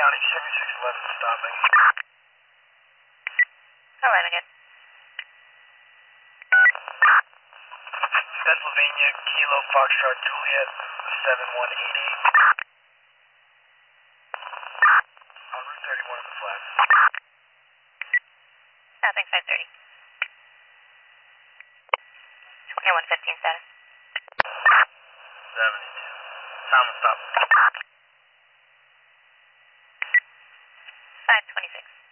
County 7611 stopping. Alright, again. Pennsylvania, Kilo Foxtrot Juliet 7188. On Route 31 in the flats. Nothing, 530. 2115 status. 72. Thomas, stop. 526.